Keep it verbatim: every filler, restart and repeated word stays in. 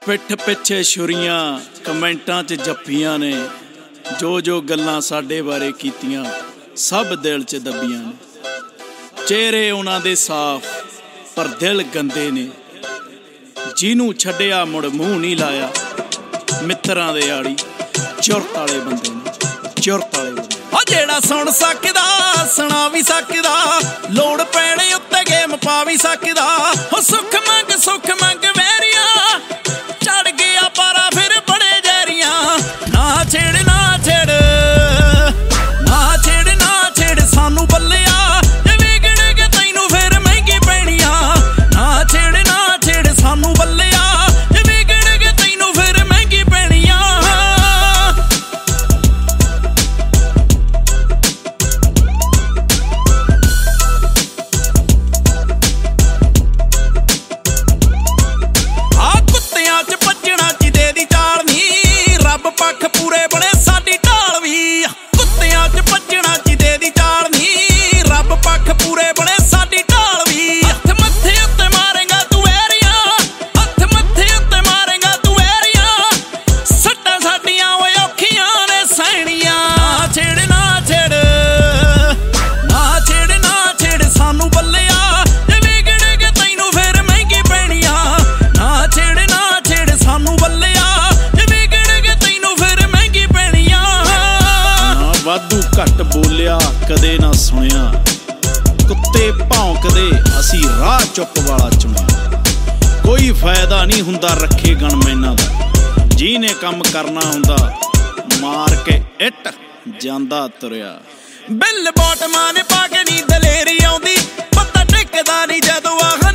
ਪਿੱਠ ਪਿੱਛੇ ਛੁਰੀਆਂ ਕਮੈਂਟਾਂ 'ਚ ਜੱਫੀਆਂ ਨੇ, ਜੋ ਜੋ ਗੱਲਾਂ ਸਾਡੇ ਬਾਰੇ ਕੀਤੀਆਂ ਸਭ ਦਿਲ 'ਚ ਦੱਬੀਆਂ ਨੇ। ਚਿਹਰੇ ਉਹਨਾਂ ਦੇ ਸਾਫ਼ ਪਰ ਦਿਲ ਗੰਦੇ ਨੇ, ਜਿਹਨੂੰ ਛੱਡਿਆ ਮੁੜ ਮੂੰਹ ਨਹੀਂ ਲਾਇਆ। ਮਿੱਤਰਾਂ ਦੇ ਆੜੀ ਚੁਰਤ ਵਾਲੇ ਬੰਦੇ ਨੇ, ਚੁਰਤ ਵਾਲੇ ਬੰਦੇ। ਆ ਜਿਹੜਾ ਸੁਣ ਸਕਦਾ ਸੁਣਾ ਵੀ ਸਕਦਾ, ਲੋੜ ਪੈਣੇ ਉੱਤੇ ਗੇਮ ਪਾ ਵੀ ਸਕਦਾ। ਉਹ ਸੁੱਖ ਮੰਗ ਸੁੱਖ ਮੰਗ ਵੈਰੀਆਂ, ਚੜ ਗਿਆ ਪਾਰਾ ਫਿਰ ਬੜੇ ਜ਼ਹਿਰੀਆਂ। ਨਾ ਛੇੜ ਨਾ ਛੇੜ ਨਾ ਛੇੜ ਨਾ ਛੇੜ ਸਾਨੂੰ ਬੱਲਿਆ, ਜੇ ਵਿਗੜ ਕੇ ਤੈਨੂੰ ਫਿਰ ਮਹਿੰਗੀ ਪੈਣੀ ਆ। ਨਾ ਛੇੜ ਨਾ ਛੇੜ ਸਾਨੂੰ ਬੱਲਿਆ, ਜੇ ਵਿਗੜ ਕੇ ਤੈਨੂੰ ਫਿਰ ਮਹਿੰਗੀ ਪੈਣੀ ਆ। ਆ ਕੁੱਤਿਆਂ 'ਚ ਭੱਜਣਾ ਜਿਹਦੇ ਦੀ ਚਾਲ ਨੀ, ਰੱਬ ਪੱਖ ਪੂਰੇ ਬਣੇ ਸਾਡੀ ਢਾਲ ਵੀ। ਕੁੱਤਿਆਂ 'ਚ ਭੱਜਣਾ ਜਿਹਦੇ ਦੀ ਚਾਲ ਨੀ, ਰੱਬ ਪੱਖ ਪੂਰੇ ਬਣੇ ਸਾਡੀ ਢਾਲ ਵੀ। ਹੱਥ ਮੱਥੇ ਉੱਤੇ ਮਾਰੇਗਾ ਤੂੰ ਵੈਰੀਆਂ, ਹੱਥ ਮੱਥੇ ਉੱਤੇ ਮਾਰੇਗਾ ਤੂੰ ਵੈਰੀਆਂ। ਸੱਟਾਂ ਸਾਡੀਆਂ ਓਏ ਔਖੀਆਂ ਨੇ ਸਹਿਣੀਆਂ। ਨਾ ਛੇੜ ਨਾ ਛੇੜ ਨਾ ਛੇੜ ਨਾ ਛੇੜ ਸਾਨੂੰ ਬੱਲਿਆ, ਜੇ ਵਿਗੜ ਕੇ ਤੈਨੂੰ ਫਿਰ ਮਹਿੰਗੀ ਪੈਣੀ ਆ। ਨਾ ਛੇੜ ਨਾ ਛੇੜ ਸਾਨੂੰ ਬੱਲਿਆ, ਜੇ ਵਿਗੜ ਕੇ ਤੈਨੂੰ ਫਿਰ ਮਹਿੰਗੀ ਪੈਣੀ ਆ। ਨਾ ਵਾਧੂ ਘੱਟ ਬੋਲਿਆ ਕਦੇ ਨਾ ਸੁਣਿਆ, ਕੁੱਤੇ ਭੌਂਕਦੇ ਅਸੀਂ ਰਾਹ ਚੁੱਪ ਵਾਲਾ ਚੁਣਿਆ। ਕੋਈ ਫਾਇਦਾ ਨਹੀਂ ਹੁੰਦਾ ਰੱਖੇ ਗਨਮੈਨਾਂ ਦਾ, ਜਿਹਨੇ ਕੰਮ ਕਰਨਾ ਹੁੰਦਾ ਮਾਰ ਕੇ ਇੱਟ ਜਾਂਦਾ ਤੁਰਿਆ। ਬਿੱਲ ਬੋਟਮਾਂ ਨੇ ਪਾ ਕੇ ਨੀ ਦਲੇਰੀ ਆਉਂਦੀ, ਪਤਾ ਟਿਕਦਾ ਨਹੀਂ ਜਦੋਂ ਆਹ